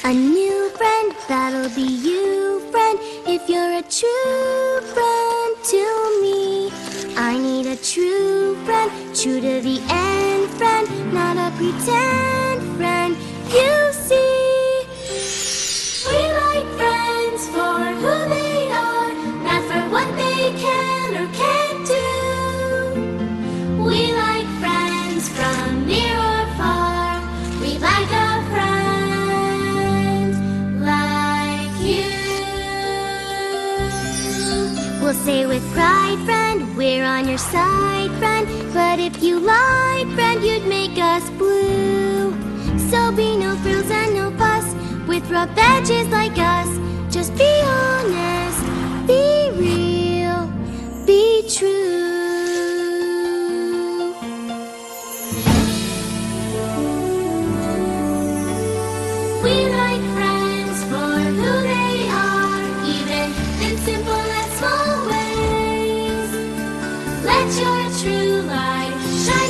A new friend, that'll be you, friend. If you're a true friend to me, I need a true friend, true to the end friend, not a pretend friend. You see, we like friends for who they are, not for what they can or can't do. We like friends from near or far. We like a friend like you. We'll say with pride, friend, we're on your side, friend. But if you lied, friend, you'd make us blue. So be no frills and no fuss with rough edges like us. Just be honest, be real, be true. We like friends for who they are, even in simple and small ways. Let your true light shine.